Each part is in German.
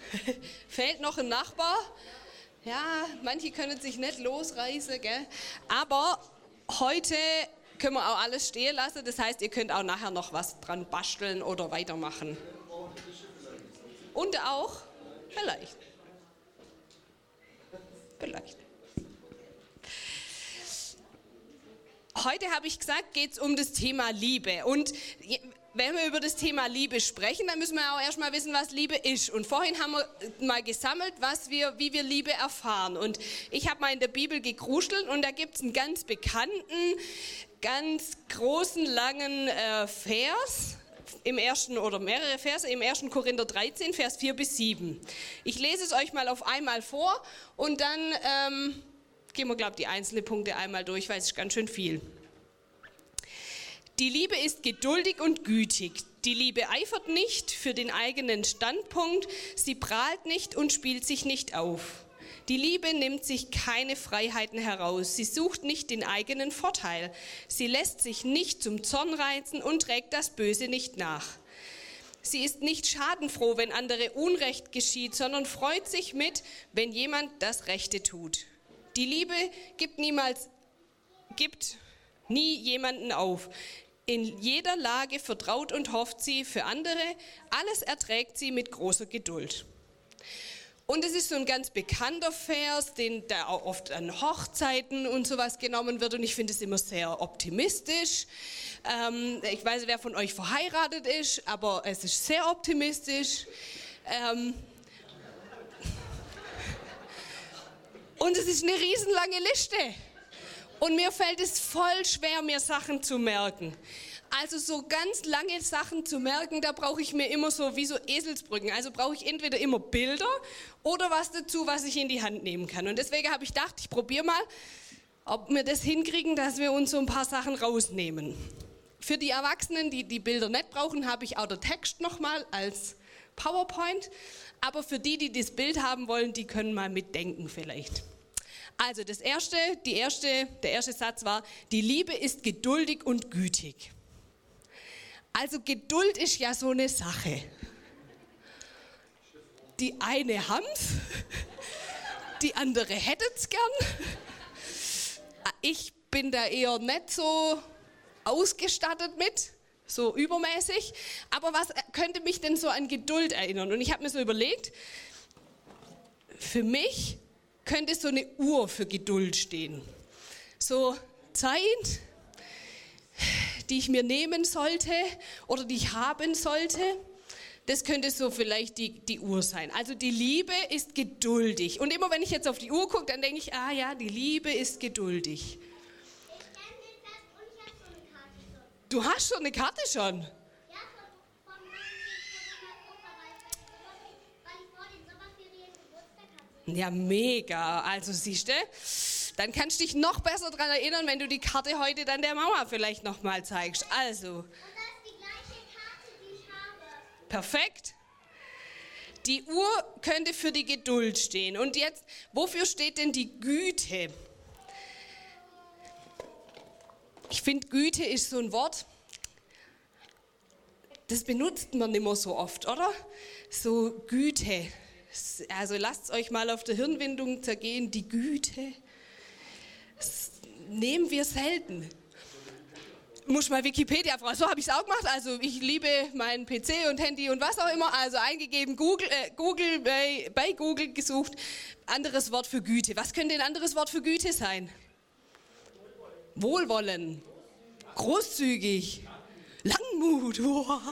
Fehlt noch ein Nachbar? Ja, manche können sich nicht losreißen, gell? Aber heute können wir auch alles stehen lassen. Das heißt, ihr könnt auch nachher noch was dran basteln oder weitermachen. Und auch, vielleicht. Heute habe ich gesagt, geht es um das Thema Liebe. Und wenn wir über das Thema Liebe sprechen, dann müssen wir auch erstmal wissen, was Liebe ist. Und vorhin haben wir mal gesammelt, wie wir Liebe erfahren. Und ich habe mal in der Bibel gekruschelt und da gibt es einen ganz bekannten, ganz großen, langen Vers. Mehrere Verse im 1. Korinther 13, Vers 4 bis 7. Ich lese es euch mal auf einmal vor und dann gehen wir, glaube ich, die einzelnen Punkte einmal durch, weil es ist ganz schön viel. Die Liebe ist geduldig und gütig. Die Liebe eifert nicht für den eigenen Standpunkt, sie prahlt nicht und spielt sich nicht auf. Die Liebe nimmt sich keine Freiheiten heraus, sie sucht nicht den eigenen Vorteil, sie lässt sich nicht zum Zorn reizen und trägt das Böse nicht nach. Sie ist nicht schadenfroh, wenn andere Unrecht geschieht, sondern freut sich mit, wenn jemand das Rechte tut. Die Liebe gibt nie jemanden auf. In jeder Lage vertraut und hofft sie für andere, alles erträgt sie mit großer Geduld. Und es ist so ein ganz bekannter Vers, der auch oft an Hochzeiten und sowas genommen wird. Und ich finde es immer sehr optimistisch. Ich weiß nicht, wer von euch verheiratet ist, aber es ist sehr optimistisch. Und es ist eine riesenlange Liste. Und mir fällt es voll schwer, mir Sachen zu merken. Also so ganz lange Sachen zu merken, da brauche ich mir immer so wie so Eselsbrücken. Also brauche ich entweder immer Bilder oder was dazu, was ich in die Hand nehmen kann. Und deswegen habe ich gedacht, ich probiere mal, ob wir das hinkriegen, dass wir uns so ein paar Sachen rausnehmen. Für die Erwachsenen, die die Bilder nicht brauchen, habe ich auch den Text nochmal als PowerPoint. Aber für die das Bild haben wollen, die können mal mitdenken vielleicht. Also der erste Satz war, die Liebe ist geduldig und gütig. Also Geduld ist ja so eine Sache. Die eine haben's, die andere hättet's gern. Ich bin da eher nicht so ausgestattet mit, so übermäßig. Aber was könnte mich denn so an Geduld erinnern? Und ich habe mir so überlegt, für mich könnte so eine Uhr für Geduld stehen. So Zeit, die ich mir nehmen sollte oder die ich haben sollte, das könnte so vielleicht die Uhr sein. Also die Liebe ist geduldig. Und immer wenn ich jetzt auf die Uhr gucke, dann denke ich, ah ja, die Liebe ist geduldig. Du hast schon eine Karte schon? Ja, mega. Also siehst du, dann kannst du dich noch besser daran erinnern, wenn du die Karte heute dann der Mama vielleicht nochmal zeigst. Also. Und das ist die gleiche Karte, die ich habe. Perfekt. Die Uhr könnte für die Geduld stehen. Und jetzt, wofür steht denn die Güte? Ich finde, Güte ist so ein Wort, das benutzt man nicht mehr so oft, oder? So Güte. Also lasst euch mal auf der Hirnwindung zergehen, die Güte. Das nehmen wir selten. Muss mal Wikipedia fragen. So habe ich es auch gemacht. Also ich liebe meinen PC und Handy und was auch immer. Also eingegeben, bei Google gesucht. Anderes Wort für Güte. Was könnte ein anderes Wort für Güte sein? Wohlwollen. Großzügig. Langmut. Wow.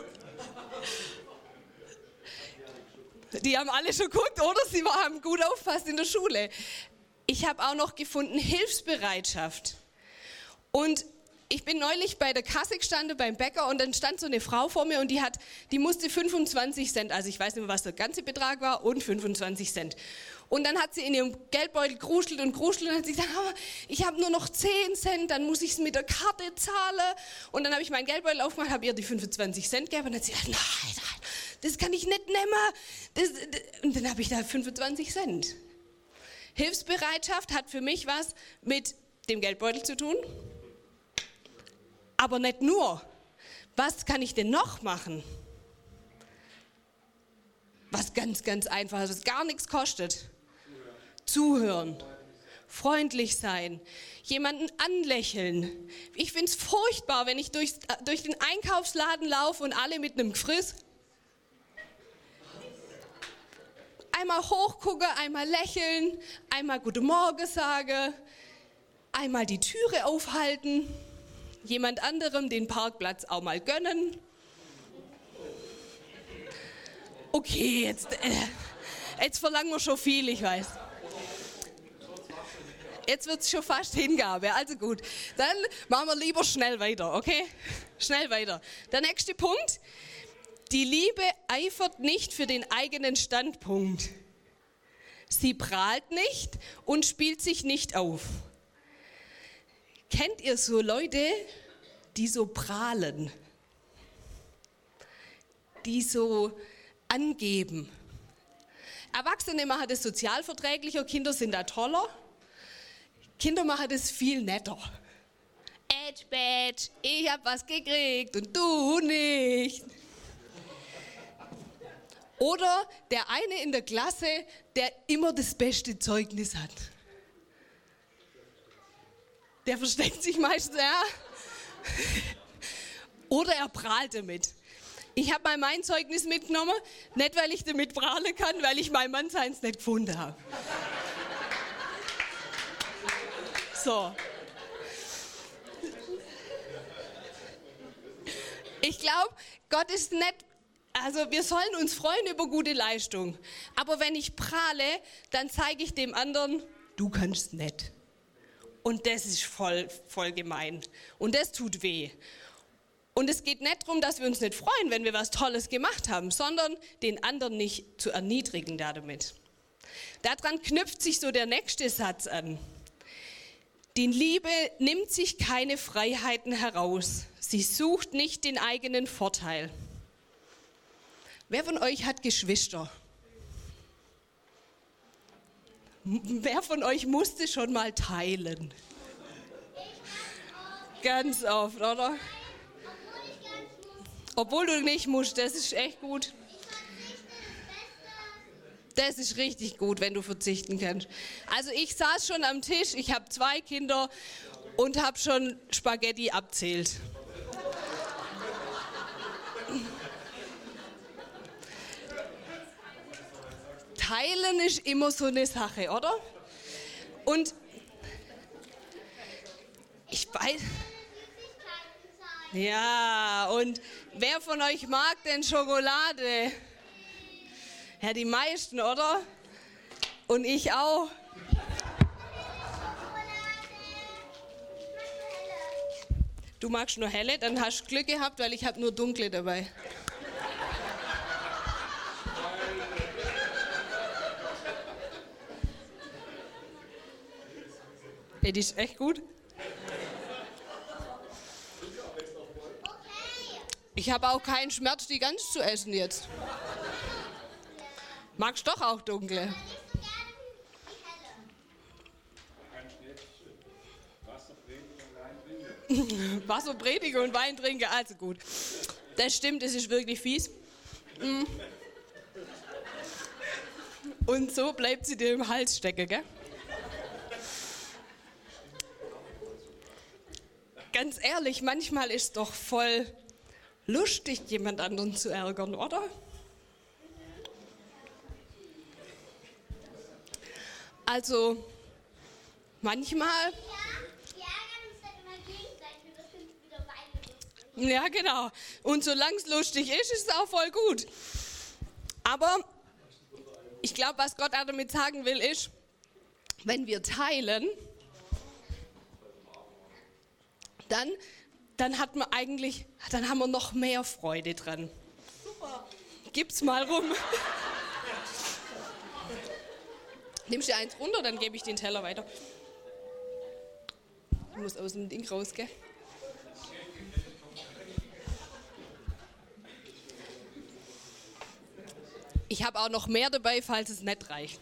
Die haben alle schon geguckt, oder? Sie haben gut aufgepasst in der Schule. Ich habe auch noch gefunden Hilfsbereitschaft. Und ich bin neulich bei der Kasse gestanden, beim Bäcker, und dann stand so eine Frau vor mir und die musste 25 Cent, also ich weiß nicht mehr, was der ganze Betrag war, und 25 Cent. Und dann hat sie in ihrem Geldbeutel geruschelt und hat sie gesagt, ich habe nur noch 10 Cent, dann muss ich es mit der Karte zahlen. Und dann habe ich meinen Geldbeutel aufgemacht, habe ihr die 25 Cent gegeben und dann hat sie gesagt, nein, das kann ich nicht nehmen. Und dann habe ich da 25 Cent. Hilfsbereitschaft hat für mich was mit dem Geldbeutel zu tun. Aber nicht nur. Was kann ich denn noch machen? Was ganz, ganz einfach, was gar nichts kostet. Zuhören, freundlich sein, jemanden anlächeln. Ich finde es furchtbar, wenn ich durch den Einkaufsladen laufe und alle mit einem Gefriss. Einmal hochgucke, einmal lächeln, einmal Guten Morgen sage, einmal die Türe aufhalten, jemand anderem den Parkplatz auch mal gönnen. Okay, jetzt verlangen wir schon viel, ich weiß. Jetzt wird es schon fast Hingabe, also gut. Dann machen wir lieber schnell weiter, okay? Schnell weiter. Der nächste Punkt. Die Liebe eifert nicht für den eigenen Standpunkt. Sie prahlt nicht und spielt sich nicht auf. Kennt ihr so Leute, die so prahlen? Die so angeben? Erwachsene machen das sozialverträglicher, Kinder sind da toller. Kinder machen das viel netter. Badge, ich hab was gekriegt und du nicht. Oder der eine in der Klasse, der immer das beste Zeugnis hat. Der versteckt sich meistens, ja. Oder er prahlt damit. Ich habe mal mein Zeugnis mitgenommen, nicht weil ich damit prahlen kann, weil ich mein Mann seins nicht gefunden habe. So. Ich glaube, Gott ist nett. Also wir sollen uns freuen über gute Leistung. Aber wenn ich prahle, dann zeige ich dem anderen, du kannst nicht. Und das ist voll gemein. Und das tut weh. Und es geht nicht darum, dass wir uns nicht freuen, wenn wir was Tolles gemacht haben, sondern den anderen nicht zu erniedrigen damit. Daran knüpft sich so der nächste Satz an. Die Liebe nimmt sich keine Freiheiten heraus. Sie sucht nicht den eigenen Vorteil. Wer von euch hat Geschwister? Wer von euch musste schon mal teilen? Ganz oft, oder? Obwohl du nicht musst, das ist echt gut. Das ist richtig gut, wenn du verzichten kannst. Also ich saß schon am Tisch, ich habe 2 Kinder und habe schon Spaghetti abzählt. Teilen ist immer so eine Sache, oder? Und ich weiß... Ja, und wer von euch mag denn Schokolade? Ja, die meisten, oder? Und ich auch. Du magst nur helle, dann hast du Glück gehabt, weil ich habe nur dunkle dabei. Ja, die ist echt gut. Ich habe auch keinen Schmerz, die ganz zu essen jetzt. Magst doch auch dunkle? Wasser predigen und Wein trinken, also gut. Das stimmt, es ist wirklich fies. Und so bleibt sie dir im Hals stecken, gell? Ganz ehrlich, manchmal ist es doch voll lustig, jemand anderen zu ärgern, oder? Also, manchmal... Wir ärgern uns dann immer gegenseitig und das finden wir wieder beide. Ja, genau. Und solange es lustig ist, ist es auch voll gut. Aber ich glaube, was Gott auch damit sagen will, ist, wenn wir teilen, dann hat man eigentlich, dann haben wir noch mehr Freude dran. Super. Gib's mal rum. Nimmst du eins runter, dann gebe ich den Teller weiter. Ich muss aus dem Ding raus, gell? Ich habe auch noch mehr dabei, falls es nicht reicht.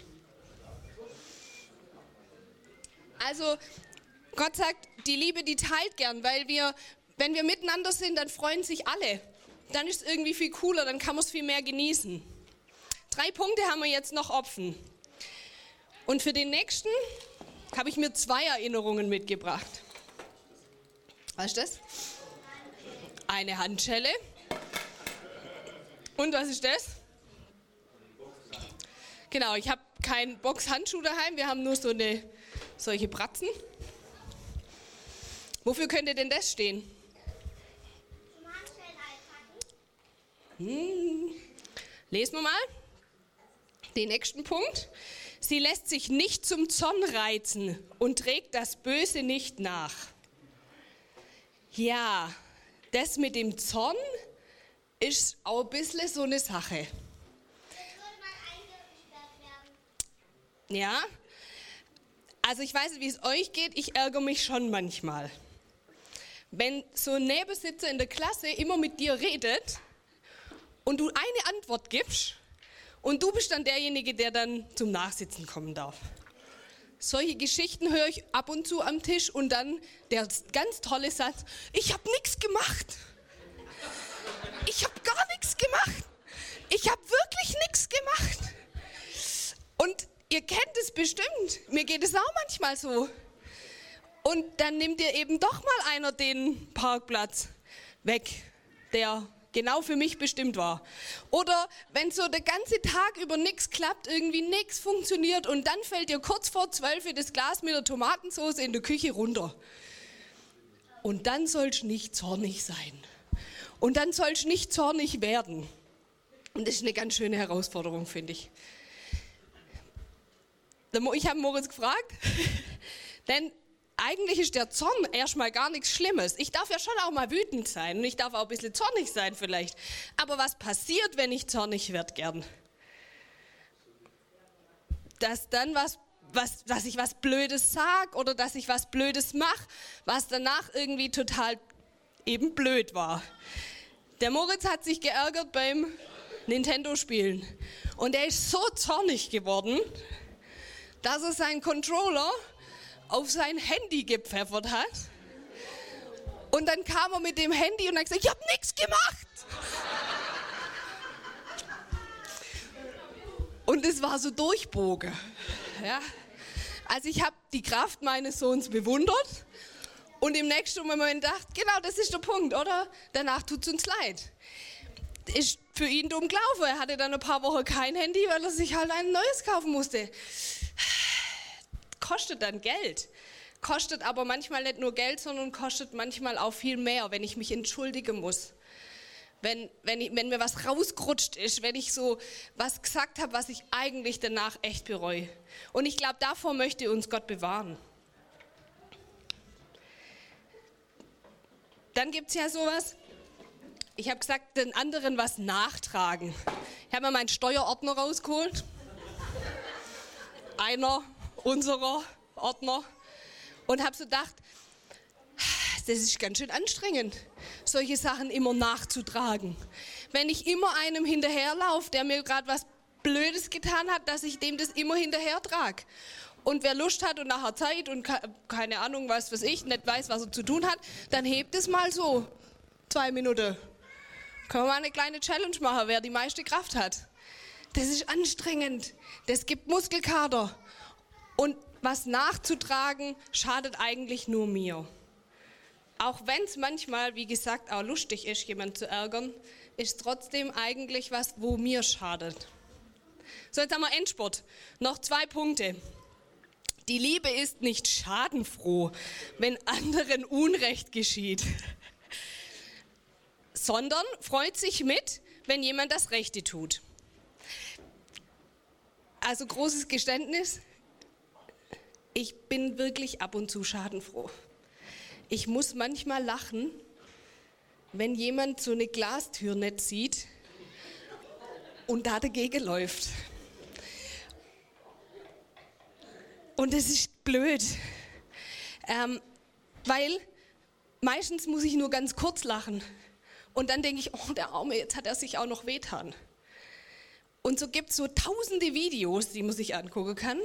Also, Gott sagt, die Liebe, die teilt gern, weil wenn wir miteinander sind, dann freuen sich alle. Dann ist es irgendwie viel cooler, dann kann man es viel mehr genießen. 3 Punkte haben wir jetzt noch offen. Und für den nächsten habe ich mir 2 Erinnerungen mitgebracht. Was ist das? Eine Handschelle. Und was ist das? Genau, ich habe keinen Boxhandschuh daheim, wir haben nur solche Bratzen. Wofür könnte denn das stehen? Zum Handschellen einpacken. Lesen wir mal den nächsten Punkt. Sie lässt sich nicht zum Zorn reizen und trägt das Böse nicht nach. Ja, das mit dem Zorn ist auch ein bisschen so eine Sache. Jetzt würde man eingesperrt werden. Ja, also ich weiß nicht, wie es euch geht, ich ärgere mich schon manchmal. Wenn so ein Nebensitzer in der Klasse immer mit dir redet und du eine Antwort gibst und du bist dann derjenige, der dann zum Nachsitzen kommen darf. Solche Geschichten höre ich ab und zu am Tisch und dann der ganz tolle Satz, ich habe nichts gemacht. Ich habe gar nichts gemacht. Ich habe wirklich nichts gemacht. Und ihr kennt es bestimmt. Mir geht es auch manchmal so. Und dann nimmt ihr eben doch mal einer den Parkplatz weg, der genau für mich bestimmt war. Oder wenn so der ganze Tag über nichts klappt, irgendwie nichts funktioniert und dann fällt dir kurz vor 12 das Glas mit der Tomatensauce in der Küche runter. Und dann sollst du nicht zornig sein. Und dann sollst du nicht zornig werden. Und das ist eine ganz schöne Herausforderung, finde ich. Ich habe Moritz gefragt, denn eigentlich ist der Zorn erstmal gar nichts Schlimmes. Ich darf ja schon auch mal wütend sein und ich darf auch ein bisschen zornig sein vielleicht. Aber was passiert, wenn ich zornig werde gern? Dass dann dass ich was Blödes sage oder dass ich was Blödes mache, was danach irgendwie total eben blöd war. Der Moritz hat sich geärgert beim Nintendo-Spielen und er ist so zornig geworden, dass er seinen Controller auf sein Handy gepfeffert hat. Und dann kam er mit dem Handy und hat gesagt, ich habe nichts gemacht. Und es war so Durchbogen. Ja. Also ich habe die Kraft meines Sohns bewundert und im nächsten Moment gedacht, genau, das ist der Punkt, oder? Danach tut es uns leid. Ist für ihn dumm gelaufen. Er hatte dann ein paar Wochen kein Handy, weil er sich halt ein neues kaufen musste. Kostet dann Geld. Kostet aber manchmal nicht nur Geld, sondern kostet manchmal auch viel mehr, wenn ich mich entschuldigen muss. Wenn mir was rausgerutscht ist, wenn ich so was gesagt habe, was ich eigentlich danach echt bereue. Und ich glaube, davor möchte uns Gott bewahren. Dann gibt es ja sowas, ich habe gesagt, den anderen was nachtragen. Ich habe mir meinen Steuerordner rausgeholt. Einer unserer Ordner. Und habe so gedacht, das ist ganz schön anstrengend, solche Sachen immer nachzutragen. Wenn ich immer einem hinterherlaufe, der mir gerade was Blödes getan hat, dass ich dem das immer hinterher trage. Und wer Lust hat und nachher Zeit und keine Ahnung, was weiß ich, nicht weiß, was er zu tun hat, dann hebt es mal so 2 Minuten. Können wir mal eine kleine Challenge machen, wer die meiste Kraft hat. Das ist anstrengend. Das gibt Muskelkater. Und was nachzutragen, schadet eigentlich nur mir. Auch wenn es manchmal, wie gesagt, auch lustig ist, jemanden zu ärgern, ist trotzdem eigentlich was, wo mir schadet. So, jetzt haben wir Endspurt. Noch 2 Punkte. Die Liebe ist nicht schadenfroh, wenn anderen Unrecht geschieht, sondern freut sich mit, wenn jemand das Rechte tut. Also großes Geständnis, ich bin wirklich ab und zu schadenfroh. Ich muss manchmal lachen, wenn jemand so eine Glastür nicht sieht und da dagegen läuft. Und das ist blöd, weil meistens muss ich nur ganz kurz lachen und dann denke ich, oh der Arme, jetzt hat er sich auch noch wehtan. Und so gibt es so tausende Videos, die man sich angucken kann.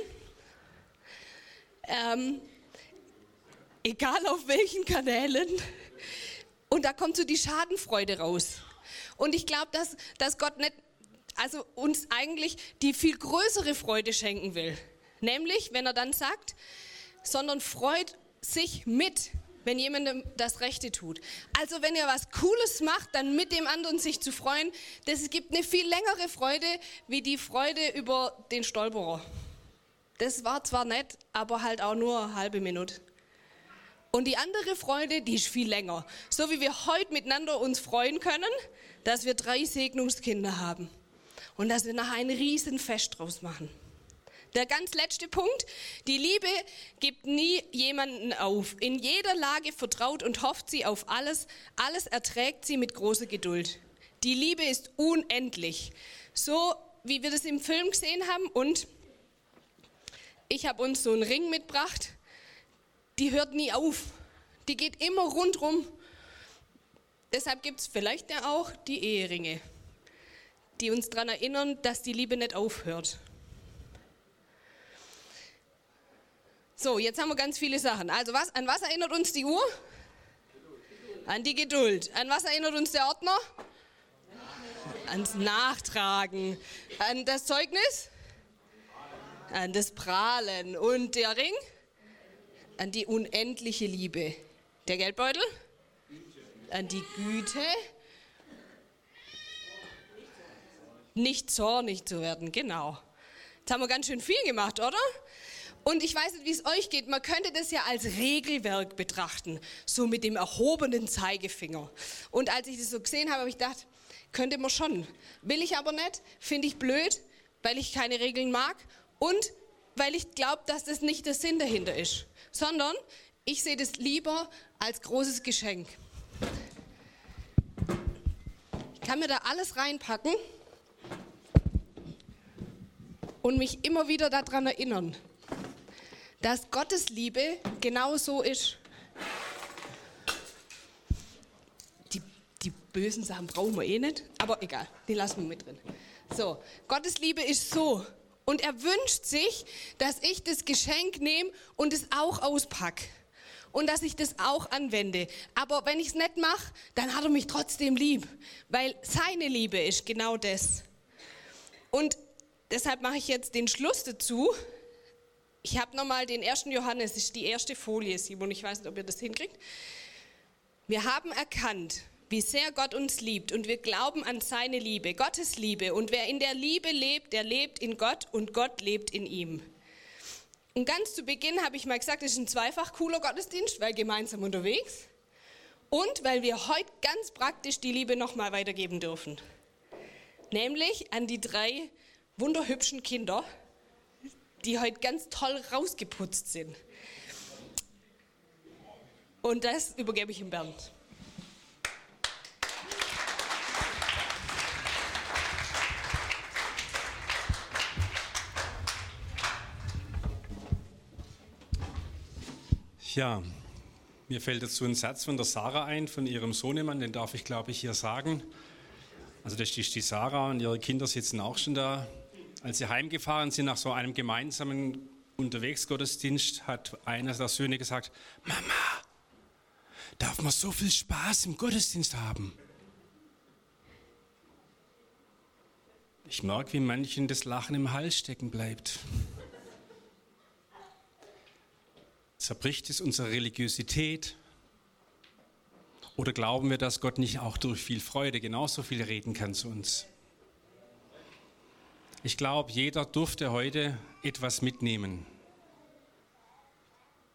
Egal auf welchen Kanälen. Und da kommt so die Schadenfreude raus. Und ich glaube, dass Gott nicht also uns eigentlich die viel größere Freude schenken will. Nämlich, wenn er dann sagt, sondern freut sich mit, wenn jemandem das Rechte tut. Also wenn ihr was Cooles macht, dann mit dem anderen sich zu freuen, das gibt eine viel längere Freude, wie die Freude über den Stolperer. Das war zwar nett, aber halt auch nur eine halbe Minute. Und die andere Freude, die ist viel länger. So wie wir heute miteinander uns freuen können, dass wir 3 Segnungskinder haben. Und dass wir nachher ein Riesenfest draus machen. Der ganz letzte Punkt, die Liebe gibt nie jemanden auf. In jeder Lage vertraut und hofft sie auf alles. Alles erträgt sie mit großer Geduld. Die Liebe ist unendlich. So wie wir das im Film gesehen haben. Und ich habe uns so einen Ring mitgebracht. Die hört nie auf. Die geht immer rundrum. Deshalb gibt es vielleicht ja auch die Eheringe, die uns daran erinnern, dass die Liebe nicht aufhört. So, jetzt haben wir ganz viele Sachen. Also an was erinnert uns die Uhr? An die Geduld. An was erinnert uns der Ordner? Ans Nachtragen. An das Zeugnis? An das Prahlen. Und der Ring? An die unendliche Liebe. Der Geldbeutel? An die Güte. Nicht zornig zu werden, genau. Jetzt haben wir ganz schön viel gemacht, oder? Und ich weiß nicht, wie es euch geht. Man könnte das ja als Regelwerk betrachten, so mit dem erhobenen Zeigefinger. Und als ich das so gesehen habe, habe ich gedacht, könnte man schon. Will ich aber nicht, finde ich blöd, weil ich keine Regeln mag und weil ich glaube, dass das nicht der Sinn dahinter ist. Sondern ich sehe das lieber als großes Geschenk. Ich kann mir da alles reinpacken und mich immer wieder daran erinnern, dass Gottes Liebe genau so ist. Die bösen Sachen brauchen wir eh nicht, aber egal, die lassen wir mit drin. So, Gottes Liebe ist so. Und er wünscht sich, dass ich das Geschenk nehme und es auch auspacke. Und dass ich das auch anwende. Aber wenn ich es nicht mache, dann hat er mich trotzdem lieb. Weil seine Liebe ist genau das. Und deshalb mache ich jetzt den Schluss dazu. Ich habe nochmal den 1. Johannes, das ist die erste Folie, Simon, ich weiß nicht, ob ihr das hinkriegt. Wir haben erkannt, wie sehr Gott uns liebt und wir glauben an seine Liebe, Gottes Liebe. Und wer in der Liebe lebt, der lebt in Gott und Gott lebt in ihm. Und ganz zu Beginn habe ich mal gesagt, das ist ein zweifach cooler Gottesdienst, weil gemeinsam unterwegs und weil wir heute ganz praktisch die Liebe nochmal weitergeben dürfen. Nämlich an die 3 wunderhübschen Kinder, die heute ganz toll rausgeputzt sind. Und das übergebe ich ihm Bernd. Ja, mir fällt dazu ein Satz von der Sarah ein, von ihrem Sohnemann, den darf ich, glaube ich, hier sagen. Also das ist die Sarah und ihre Kinder sitzen auch schon da. Als sie heimgefahren sind nach so einem gemeinsamen Unterwegsgottesdienst, hat einer der Söhne gesagt, Mama, darf man so viel Spaß im Gottesdienst haben? Ich merke, wie manchen das Lachen im Hals stecken bleibt. Zerbricht es unsere Religiosität? Oder glauben wir, dass Gott nicht auch durch viel Freude genauso viel reden kann zu uns? Ich glaube, jeder durfte heute etwas mitnehmen.